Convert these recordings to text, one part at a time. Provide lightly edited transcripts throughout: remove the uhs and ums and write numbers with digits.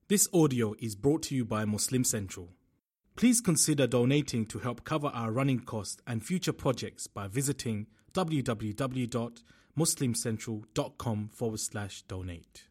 This audio is brought to you by Muslim Central. Please consider donating to help cover our running costs and future projects by visiting www.muslimcentral.com/donate.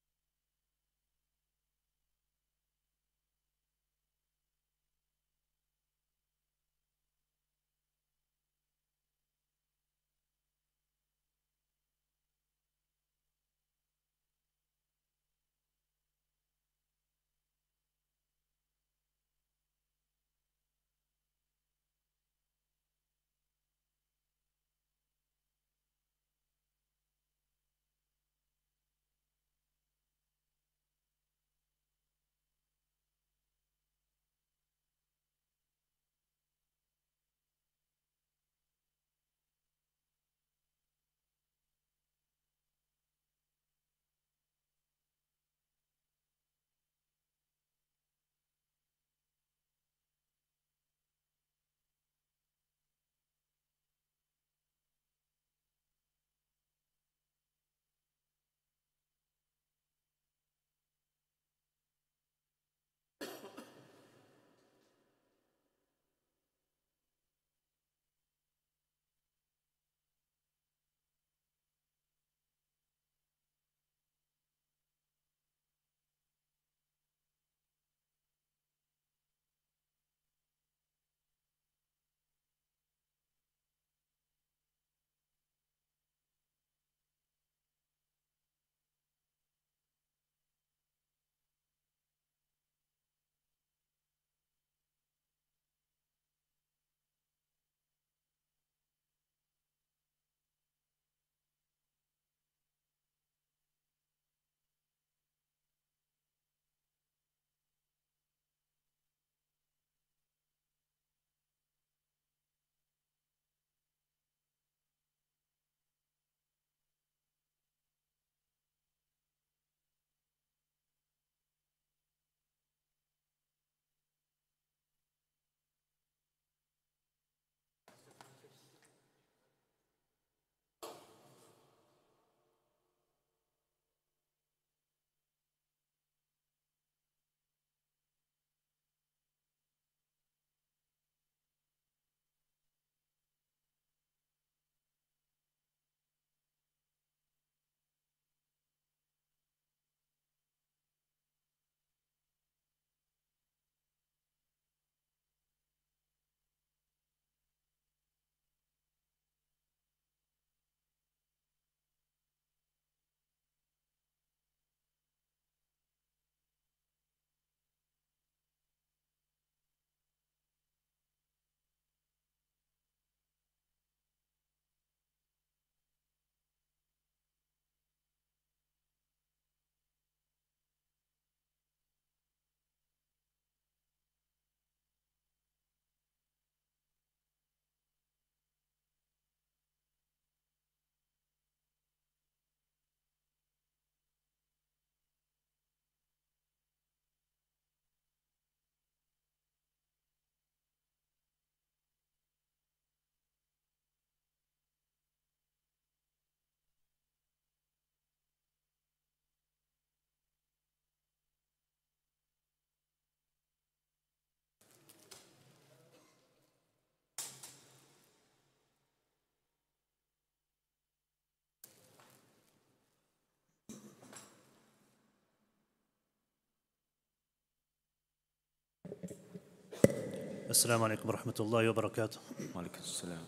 السلام عليكم ورحمة الله وبركاته. وعليكم السلام.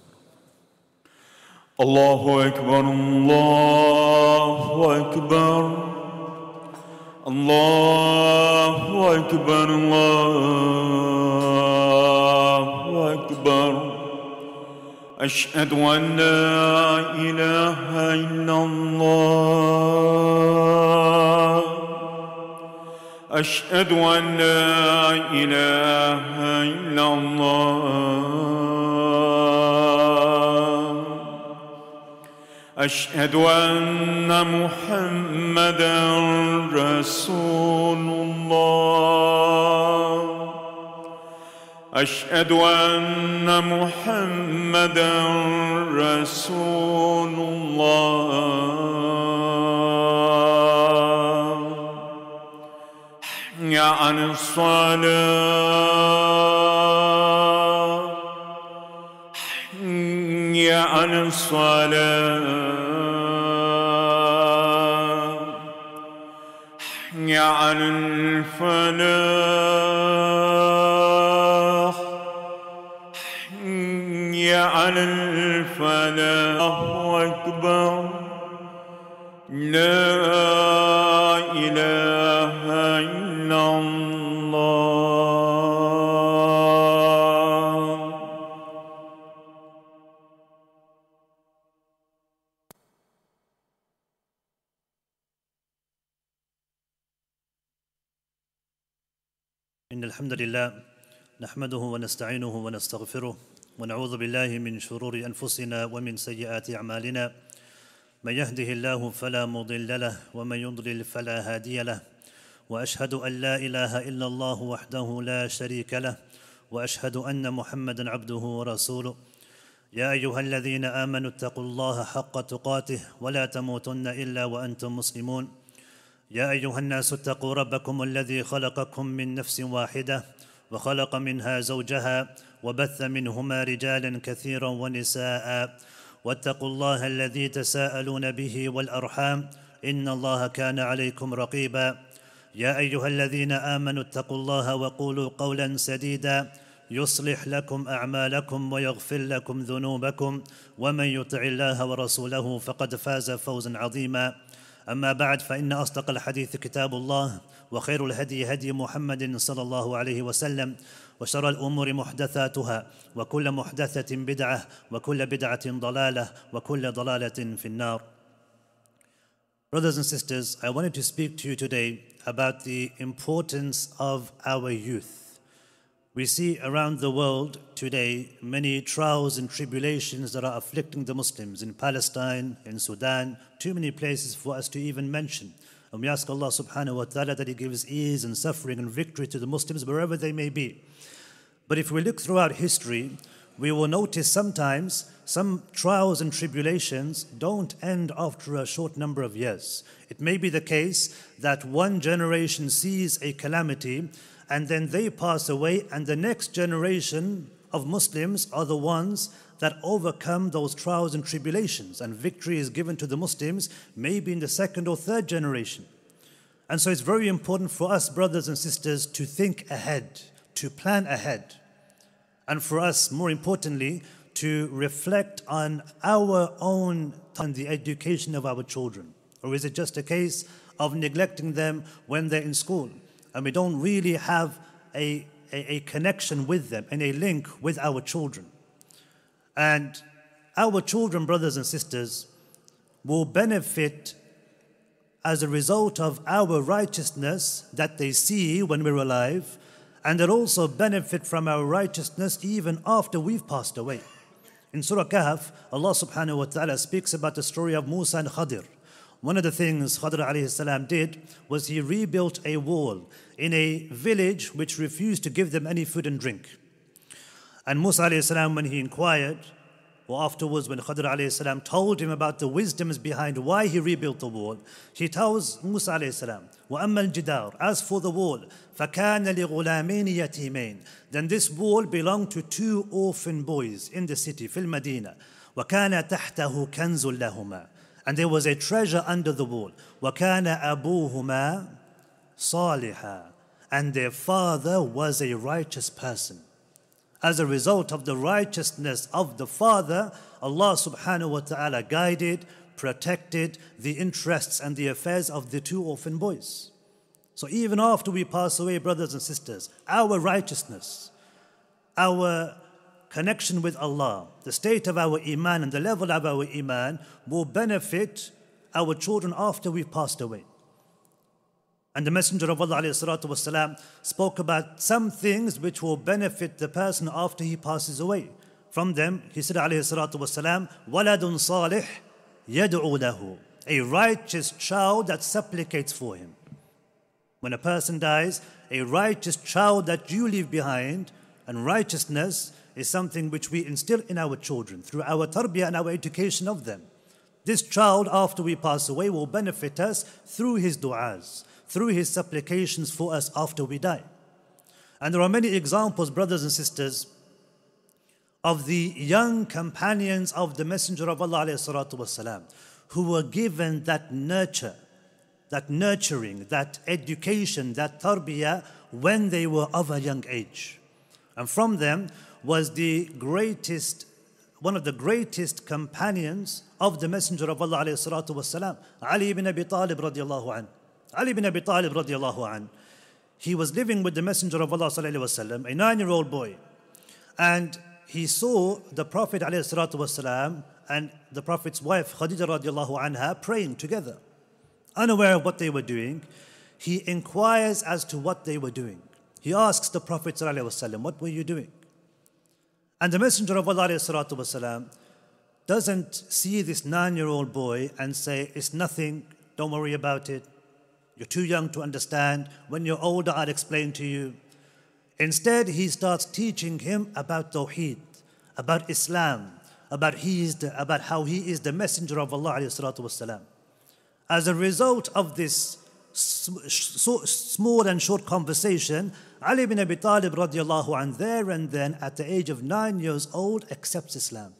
الله أكبر الله أكبر الله أكبر الله أكبر أشهد أن لا إله إلا الله أشهد أن لا إله إلا الله أشهد أن محمدًا رسول الله أشهد أن محمدًا رسول الله عن الصلاة حي على الصلاة حي على الفلاح حي على الفلاح الله أكبر لا إله إلا الله. إن الحمد لله نحمده ونستعينه ونستغفره ونعوذ بالله من شرور أنفسنا ومن سيئات أعمالنا. من يهده الله فلا مضل له ومن يضلل فلا هادي له، وأشهد أن لا إله إلا الله وحده لا شريك له، وأشهد أن محمدًا عبده ورسوله. يا أيها الذين آمنوا اتقوا الله حق تقاته ولا تموتن إلا وأنتم مسلمون. يا أيها الناس اتقوا ربكم الذي خلقكم من نفس واحدة وخلق منها زوجها وبث منهما رجالا كثيرا ونساء، واتقوا الله الذي تساءلون به والأرحام إن الله كان عليكم رقيبا. يا أيها الذين آمنوا اتقوا الله وقولوا قولا سديدا يصلح لكم أعمالكم ويغفر لكم ذنوبكم، ومن يطع الله ورسوله فقد فاز فوزا عظيما. أما بعد، فإن أصدق الحديث كتاب الله، وخير الهدي هدي محمد صلى الله عليه وسلم، وشر الأمور محدثاتها، وكل محدثة بدعة، وكل بدعة ضلالة، وكل ضلالة في النار. Brothers and sisters, I wanted to speak to you today about the importance of our youth. We see around the world today many trials and tribulations that are afflicting the Muslims in Palestine, in Sudan, too many places for us to even mention. And we ask Allah subhanahu wa ta'ala that He gives ease and suffering and victory to the Muslims wherever they may be. But if we look throughout history, we will notice sometimes some trials and tribulations don't end after a short number of years. It may be the case that one generation sees a calamity and then they pass away, and the next generation of Muslims are the ones that overcome those trials and tribulations, and victory is given to the Muslims maybe in the second or third generation. And so it's very important for us, brothers and sisters, to think ahead, to plan ahead, and for us, more importantly, to reflect on our own and the education of our children. Or is it just a case of neglecting them when they're in school, and we don't really have a connection with them and a link with our children? And our children, brothers and sisters, will benefit as a result of our righteousness that they see when we're alive, and they'll also benefit from our righteousness even after we've passed away. In Surah Kahf, Allah subhanahu wa ta'ala speaks about the story of Musa and Khadir. One of the things Khadir alayhi salam did was he rebuilt a wall in a village which refused to give them any food and drink. And Musa alayhi salam, when he inquired, or afterwards when Khadir alayhi salam told him about the wisdoms behind why he rebuilt the wall, he tells Musa alayhi salam, وَأَمَّا الْجِدَارُ, as for the wall, فَكَانَ لِغُلَامَيْنِ يَتِيمَيْنِ, then this wall belonged to two orphan boys in the city, فِي الْمَدِينَةِ, وَكَانَ تَحْتَهُ كَنْزٌ لَهُمَا, and there was a treasure under the wall, وَكَانَ أَبُوهُمَا صَالِحًا, and their father was a righteous person. As a result of the righteousness of the father, Allah subhanahu wa ta'ala guided, protected the interests and the affairs of the two orphan boys. So even after we pass away, brothers and sisters, our righteousness, our connection with Allah, the state of our iman and the level of our iman will benefit our children after we've passed away. And the Messenger of Allah ﷺ spoke about some things which will benefit the person after he passes away. From them, he said ﷺ, وَلَدٌ صَالِحٌ يَدْعُو لَهُ, a righteous child that supplicates for him. When a person dies, a righteous child that you leave behind, and righteousness is something which we instill in our children through our tarbiyah and our education of them. This child, after we pass away, will benefit us through his du'as, through his supplications for us after we die. And there are many examples, brothers and sisters, of the young companions of the Messenger of Allah ﷺ, who were given that nurture, that nurturing, that education, that tarbiyah when they were of a young age. And from them was one of the greatest companions of the Messenger of Allah ﷺ, Ali ibn Abi Talib radiallahu an. Ali ibn Abi Talib radiallahu an. He was living with the Messenger of Allah ﷺ, a 9-year-old boy. And he saw the Prophet ﷺ and the Prophet's wife Khadija radiallahu anha praying together. Unaware of what they were doing, he inquires as to what they were doing. He asks the Prophet ﷺ, what were you doing? And the Messenger of Allah ﷺ doesn't see this 9-year-old boy and say, it's nothing, don't worry about it. You're too young to understand. When you're older, I'll explain to you. Instead, he starts teaching him about Tawheed, about Islam, about how he is the Messenger of Allah ﷺ. As a result of this small and short conversation, Ali ibn Abi Talib radiallahu anh, there and then at the age of 9 years old, accepts Islam.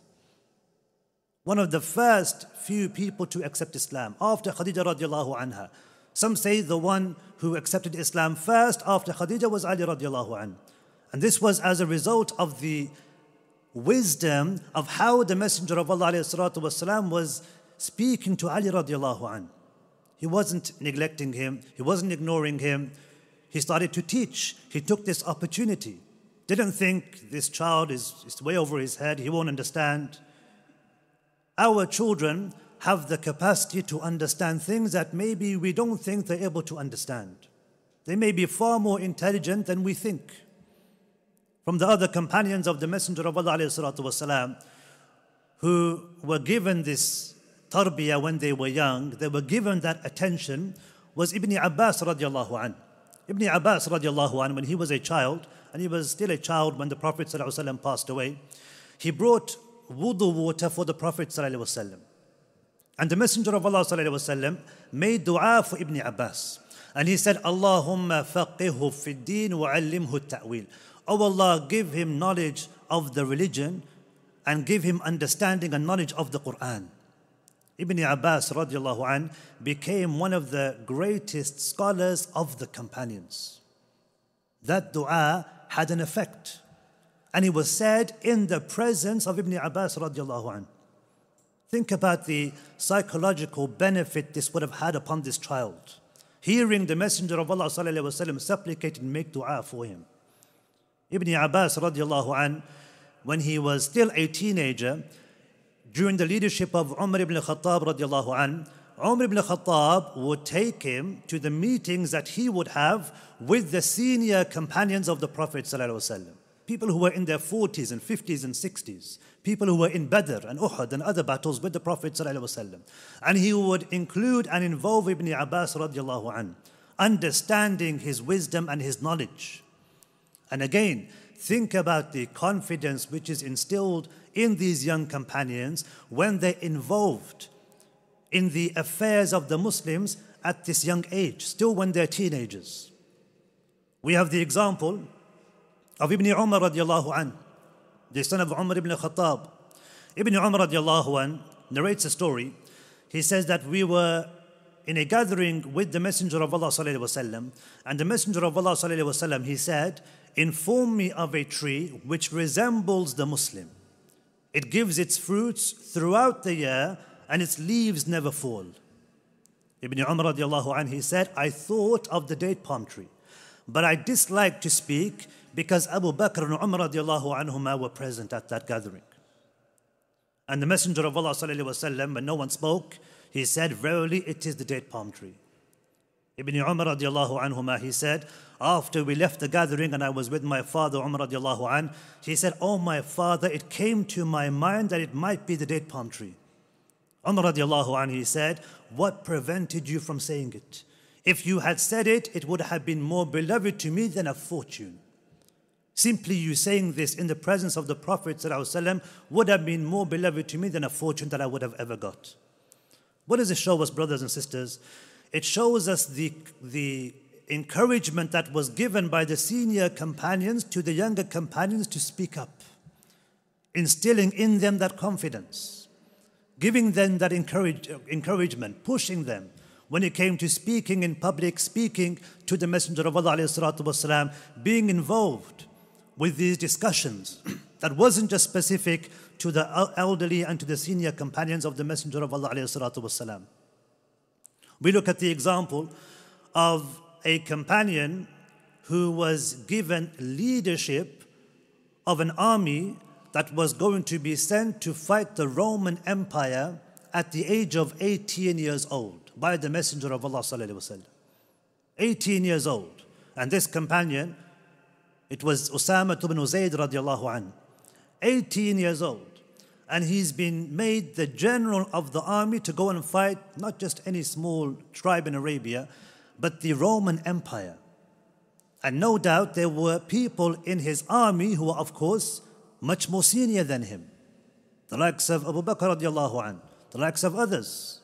One of the first few people to accept Islam after Khadija radiallahu anha. Some say the one who accepted Islam first after Khadija was Ali radiallahu anh. And this was as a result of the wisdom of how the Messenger of Allah ﷺ was speaking to Ali radiallahu anh. He wasn't neglecting him. He wasn't ignoring him. He started to teach. He took this opportunity. Didn't think this child is way over his head. He won't understand. Our children have the capacity to understand things that maybe we don't think they're able to understand. They may be far more intelligent than we think. From the other companions of the Messenger of Allah ﷺ, who were given this tarbiyah when they were young, they were given that attention, was Ibn Abbas radiallahu an. Ibn Abbas radiallahu an, when he was a child, and he was still a child when the Prophet ﷺ passed away, he brought wudu water for the Prophet ﷺ. And the Messenger of Allah ﷺ made dua for Ibn Abbas. And he said, Allahumma faqihhu fi d-din wa allimhu at-ta'wil. Oh Allah, give him knowledge of the religion and give him understanding and knowledge of the Quran. Ibn Abbas radiallahu anh became one of the greatest scholars of the companions. That dua had an effect. And it was said in the presence of Ibn Abbas radiallahu anh. Think about the psychological benefit this would have had upon this child. Hearing the Messenger of Allah ﷺ supplicate and make dua for him. Ibn Abbas radiallahu anh, when he was still a teenager, during the leadership of Umar ibn Khattab radiallahu anh, Umar ibn Khattab would take him to the meetings that he would have with the senior companions of the Prophet ﷺ. People who were in their 40s and 50s and 60s. People who were in Badr and Uhud and other battles with the Prophet ﷺ. And he would include and involve Ibn Abbas radiallahu anh, understanding his wisdom and his knowledge. And again, think about the confidence which is instilled in these young companions when they're involved in the affairs of the Muslims at this young age, still when they're teenagers. We have the example of Ibn Umar radiallahu anh, the son of Umar ibn Khattab. Ibn Umar radiallahu anh narrates a story. He says that we were in a gathering with the Messenger of Allah sallallahu alaihi wasallam, and the Messenger of Allah sallallahu alaihi wasallam, he said, inform me of a tree which resembles the Muslim. It gives its fruits throughout the year and its leaves never fall. Ibn Umar radiallahu anh, he said, I thought of the date palm tree, but I disliked to speak because Abu Bakr and Umar radiallahu anhuma were present at that gathering. And the Messenger of Allah sallallahu alaihi wasallam, when no one spoke, he said, verily it is the date palm tree. Ibn Umar radiallahu anhuma, he said, after we left the gathering and I was with my father Umar radiallahu anh, he said, oh my father, it came to my mind that it might be the date palm tree. Umar radiallahu anh, he said, what prevented you from saying it? If you had said it, it would have been more beloved to me than a fortune. Simply you saying this in the presence of the Prophet ﷺ would have been more beloved to me than a fortune that I would have ever got. What does it show us, brothers and sisters? It shows us the encouragement that was given by the senior companions to the younger companions to speak up, instilling in them that confidence, giving them that encouragement, pushing them when it came to speaking in public, speaking to the Messenger of Allah ﷺ, being involved with these discussions that wasn't just specific to the elderly and to the senior companions of the Messenger of Allah ﷺ. We look at the example of a companion who was given leadership of an army that was going to be sent to fight the Roman Empire at the age of 18 years old by the Messenger of Allah sallallahu alaihi wasallam. 18 years old. And this companion, it was Usama ibn Zayd radiallahu an. 18 years old. And he's been made the general of the army to go and fight not just any small tribe in Arabia, but the Roman Empire. And no doubt there were people in his army who were, of course, much more senior than him. The likes of Abu Bakr radiallahu an, the likes of others.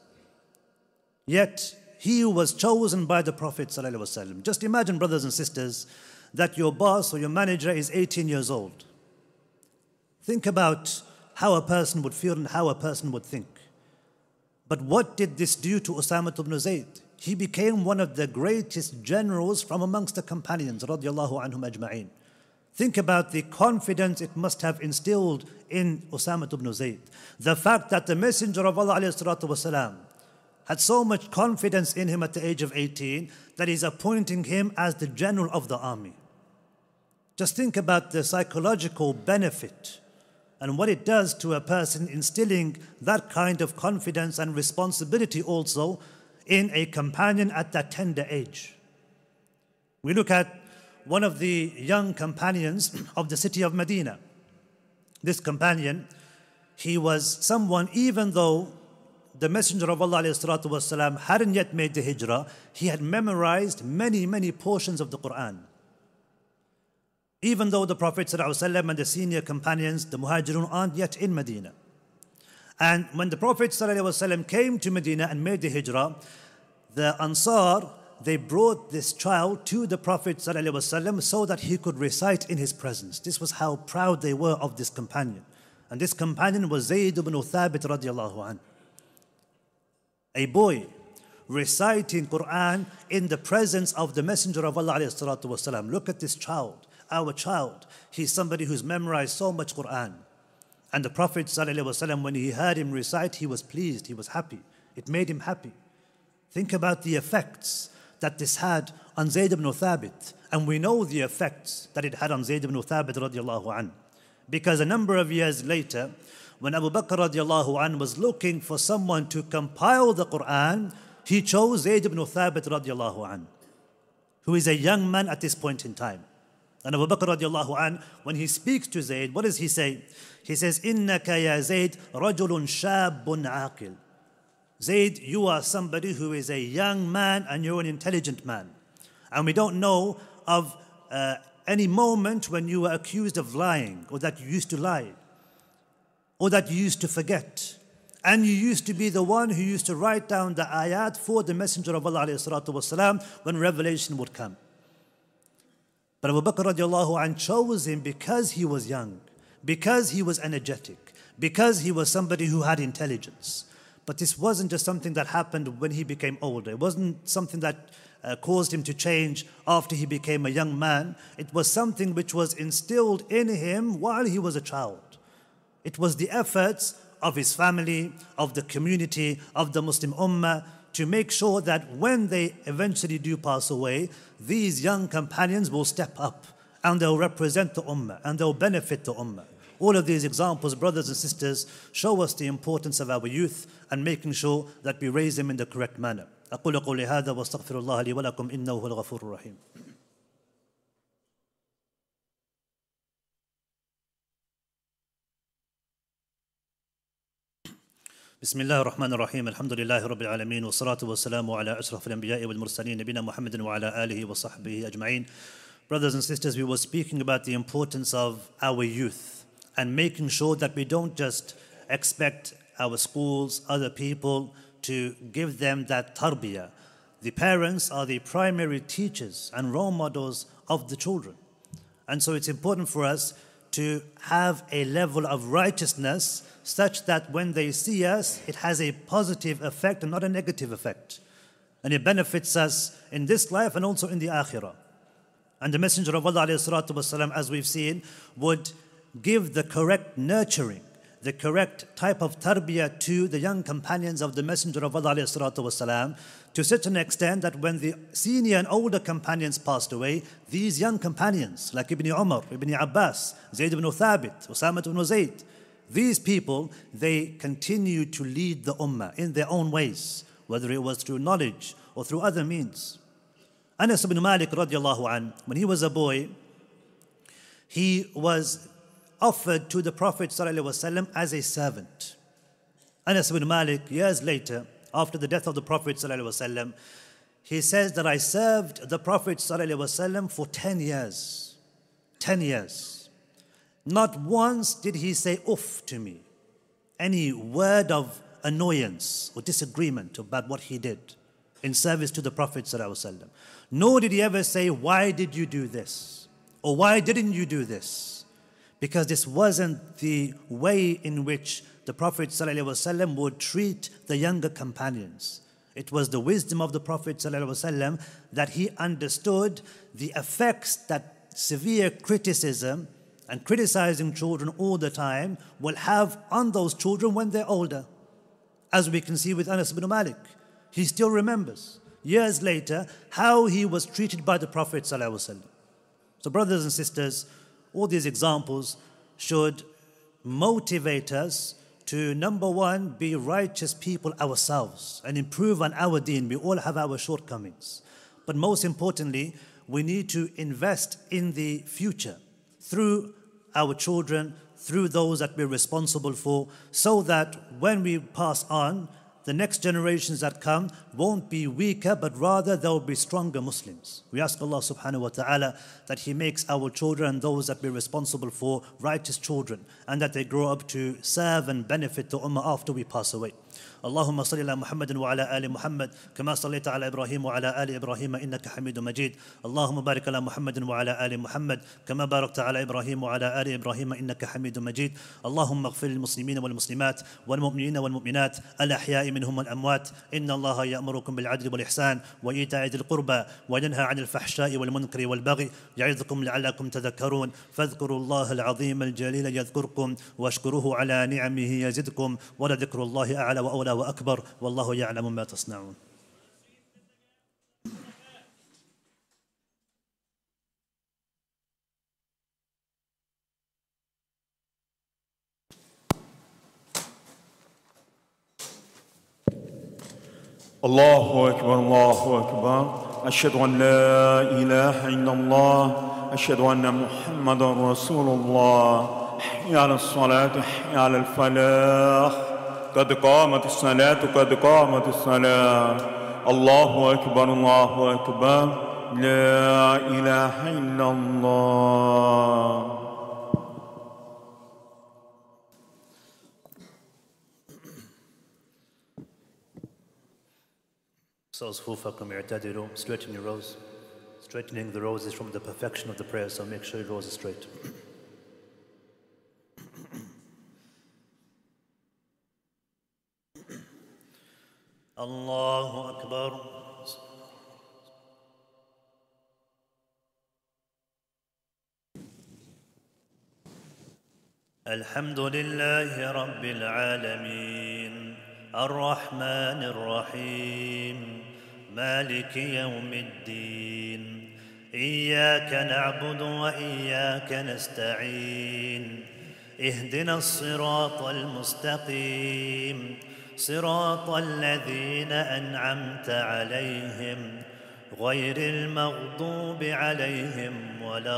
Yet he was chosen by the Prophet sallallahu alaihi wasallam. Just imagine, brothers and sisters, that your boss or your manager is 18 years old. Think about how a person would feel and how a person would think. But what did this do to Usama ibn Zayd? He became one of the greatest generals from amongst the companions, radiallahu anhum ajma'in. Think about the confidence it must have instilled in Usama ibn Zayd. The fact that the Messenger of Allah ﷺ had so much confidence in him at the age of 18 that he's appointing him as the general of the army. Just think about the psychological benefit and what it does to a person, instilling that kind of confidence and responsibility also in a companion at that tender age. We look at one of the young companions of the city of Medina. This companion, he was someone, even though the Messenger of Allah ﷺ hadn't yet made the hijrah, he had memorized many portions of the Quran. Even though the Prophet ﷺ and the senior companions, the Muhajirun, aren't yet in Medina. And when the Prophet ﷺ came to Medina and made the hijrah, the Ansar, they brought this child to the Prophet ﷺ so that he could recite in his presence. This was how proud they were of this companion. And this companion was Zayd ibn Thabit radiallahu anh. A boy reciting Quran in the presence of the Messenger of Allah ﷺ. Look at this child, our child. He's somebody who's memorized so much Quran. And the Prophet ﷺ, when he heard him recite, he was pleased, he was happy. It made him happy. Think about the effects that this had on Zayd ibn Thabit. And we know the effects that it had on Zayd ibn Thabit radiallahu an. Because a number of years later, when Abu Bakr radiallahu an was looking for someone to compile the Quran, he chose Zayd ibn Thabit radiallahu an, who is a young man at this point in time. And Abu Bakr radiallahu an, when he speaks to Zayd, what does he say? He says, إِنَّكَ يَا زَيْدْ رَجُلٌ شَابٌ عَاقِلٌ. Zayd, you are somebody who is a young man and you're an intelligent man. And we don't know of any moment when you were accused of lying, or that you used to lie, or that you used to forget. And you used to be the one who used to write down the ayat for the Messenger of Allah ﷺ when revelation would come. But Abu Bakr radiallahu anh chose him because he was young, because he was energetic, because he was somebody who had intelligence. But this wasn't just something that happened when he became older. It wasn't something that caused him to change after he became a young man. It was something which was instilled in him while he was a child. It was the efforts of his family, of the community, of the Muslim Ummah, to make sure that when they eventually do pass away, these young companions will step up and they'll represent the Ummah and they'll benefit the Ummah. All of these examples, brothers and sisters, show us the importance of our youth and making sure that we raise them in the correct manner. أقول قولي هذا واستغفر الله لي ولكم إنه هو الغفور الرحيم. بسم الله الرحمن الرحيم الحمد لله رب العالمين والصلاة والسلام على أشرف الأنبياء والمرسلين نبينا محمد وعلى آله وصحبه أجمعين. Brothers and sisters, we were speaking about the importance of our youth and making sure that we don't just expect our schools, other people to give them that tarbiyah. The parents are the primary teachers and role models of the children. And so it's important for us to have a level of righteousness such that when they see us, it has a positive effect and not a negative effect. And it benefits us in this life and also in the akhirah. And the Messenger of Allah, ﷺ, as we've seen, would give the correct nurturing, the correct type of tarbiyah to the young companions of the Messenger of Allah, ﷺ, to such an extent that when the senior and older companions passed away, these young companions, like Ibn Umar, Ibn Abbas, Zayd ibn Thabit, Usama ibn Zayd, these people, they continued to lead the ummah in their own ways, whether it was through knowledge or through other means. Anas ibn Malik radiallahu anh, when he was a boy, he was offered to the Prophet ﷺ as a servant. Anas ibn Malik, years later, after the death of the Prophet ﷺ, he says that I served the Prophet ﷺ for 10 years. 10 years. Not once did he say uff to me, any word of annoyance or disagreement about what he did in service to the Prophet ﷺ. Nor did he ever say, why did you do this? Or why didn't you do this? Because this wasn't the way in which the Prophet ﷺ would treat the younger companions. It was the wisdom of the Prophet ﷺ that he understood the effects that severe criticism and criticizing children all the time will have on those children when they're older. As we can see with Anas ibn Malik, he still remembers, years later, how he was treated by the Prophet ﷺ. So brothers and sisters, all these examples should motivate us to, number one, be righteous people ourselves and improve on our deen. We all have our shortcomings. But most importantly, we need to invest in the future through our children, through those that we're responsible for, so that when we pass on, the next generations that come won't be weaker, but rather they'll be stronger Muslims. We ask Allah subhanahu wa ta'ala that He makes our children and those that we're responsible for righteous children, and that they grow up to serve and benefit the ummah after we pass away. اللهم صل على محمد وعلى آل محمد كما صليت على إبراهيم وعلى آل إبراهيم إنك حميد مجيد اللهم بارك على محمد وعلى آل محمد كما باركت على إبراهيم وعلى آل إبراهيم إنك حميد مجيد اللهم اغفر للمسلمين والمسلمات والمؤمنين والمؤمنات الأحياء منهم والأموات إن الله يأمركم بالعدل والإحسان وإيتاء ذي القربى وينهى عن الفحشاء والمنكر والبغي يعظكم لعلكم تذكرون فاذكروا الله العظيم الجليل يذكركم واشكروه على نعمه يزدكم ولذكر الله أعلى وأولى وأكبر والله يعلم ما تصنعون. الله أكبر الله أكبر أشهد أن لا إله إلا الله أشهد أن محمدا رسول الله حي على الصلاة حي على الفلاح قد قامت الصلاة قد قامت الصلاة الله أكبر لا إله إلا الله. So صفوفكم اعتدلوا, straighten your rows. Straightening the rows is from the perfection of the prayer, so make sure your rows are straight. الله أكبر. الحمد لله رب العالمين الرحمن الرحيم مالك يوم الدين إياك نعبد وإياك نستعين اهدنا الصراط المستقيم صراط الذين أنعمت عليهم غير المغضوب عليهم ولا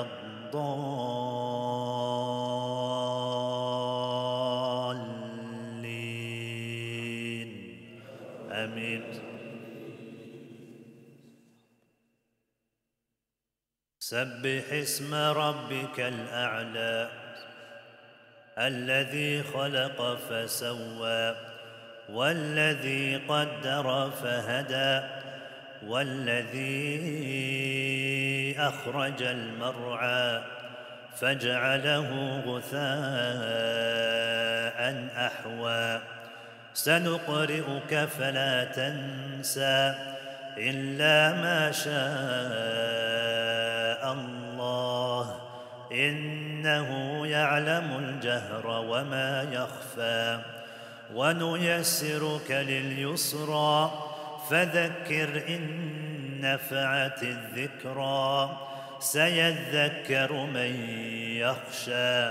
الضالين آمين. سبح اسم ربك الأعلى الذي خلق فسوى والذي قدر فهدى والذي أخرج المرعى فجعله غثاء أحوى سنقرئك فلا تنسى إلا ما شاء الله إنه يعلم الجهر وما يخفى ونيسرك لليسرى فذكر إن نفعت الذكرى سيذكر من يخشى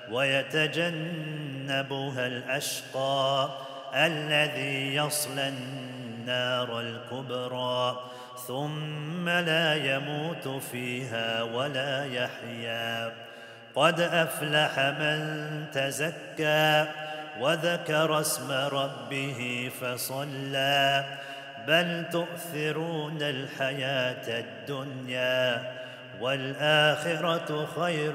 ويتجنبها الأشقى الذي يصلى النار الكبرى ثم لا يموت فيها ولا يحيا قد أفلح من تزكى وذكر اسم ربه فصلى بل تؤثرون الحياة الدنيا والآخرة خير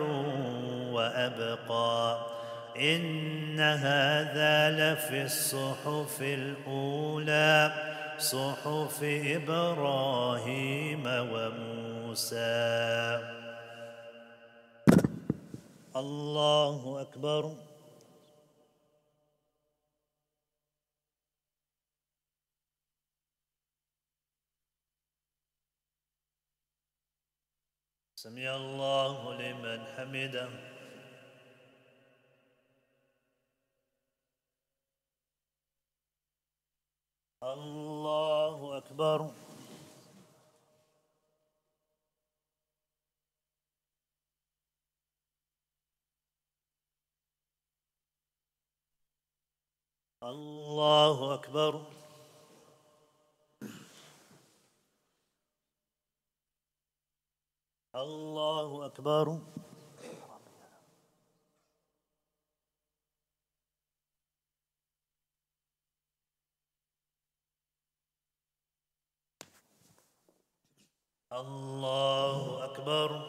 وأبقى إن هذا لفي الصحف الأولى صحف إبراهيم وموسى. الله أكبر. سمع الله لمن حمده. الله أكبر. الله أكبر. الله أكبر. الله أكبر.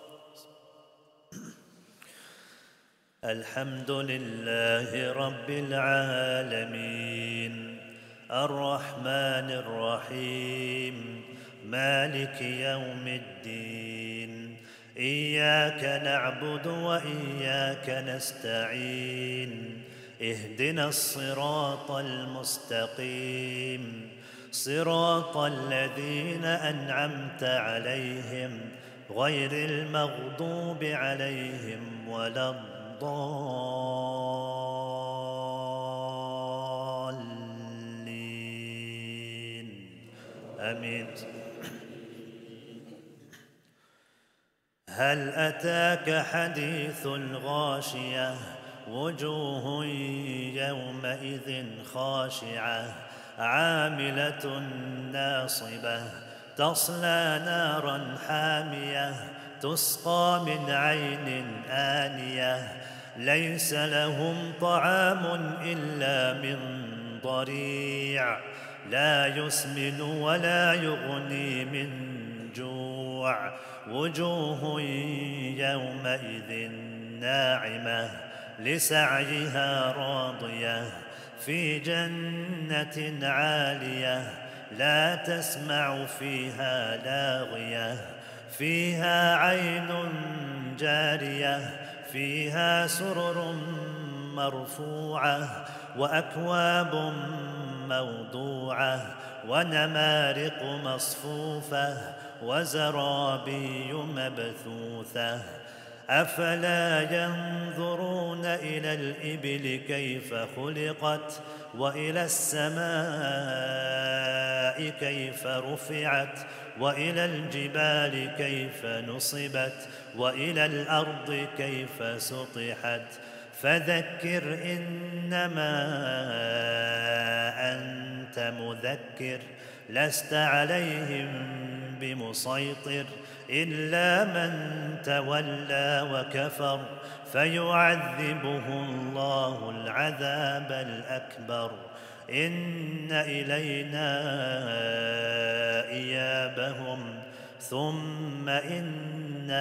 الحمد لله رب العالمين الرحمن الرحيم مالك يوم الدين إياك نعبد وإياك نستعين اهدنا الصراط المستقيم صراط الذين أنعمت عليهم غير المغضوب عليهم ولا الضالين آمين. هل أتاك حديث الغاشية وجوه يومئذ خاشعة عاملة ناصبة تصلى نارا حامية تسقى من عين آنية ليس لهم طعام إلا من ضريع لا يسمن ولا يغني من جوع وجوه يومئذ ناعمة لسعيها راضية في جنة عالية لا تسمع فيها لاغية فيها عين جارية فيها سرر مرفوعة وأكواب موضوعة ونمارق مصفوفة وزرابي مبثوثة أفلا ينظرون إلى الإبل كيف خلقت وإلى السماء كيف رفعت وإلى الجبال كيف نصبت وإلى الأرض كيف سطحت فذكر إنما أنت مذكر لست عليهم بمسيطر إلا من تولى وكفر فيعذبه الله العذاب الأكبر إن إلينا إيابهم ثم إن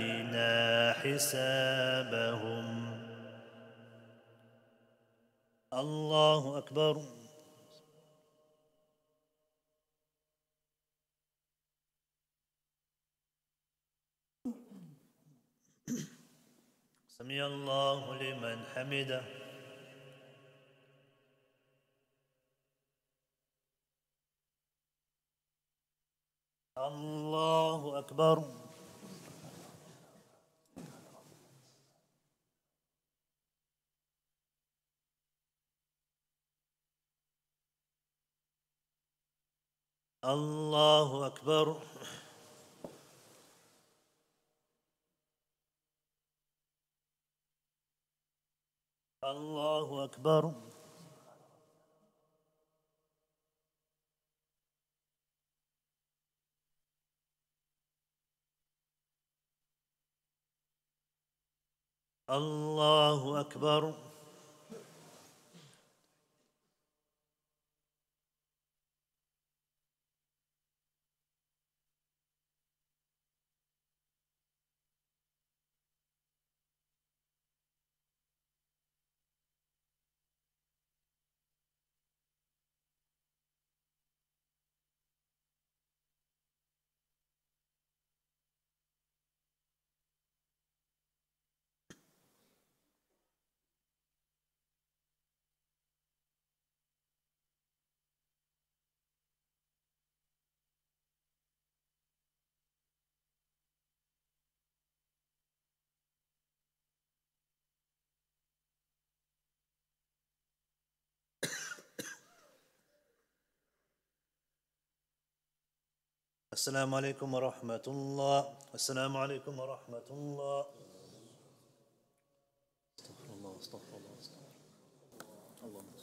علينا حسابهم. الله أكبر. سمع الله لمن حمده. الله أكبر. الله أكبر. الله أكبر. الله أكبر. السلام عليكم ورحمة الله. السلام عليكم ورحمة الله. استغفر الله استغفر الله استغفر الله.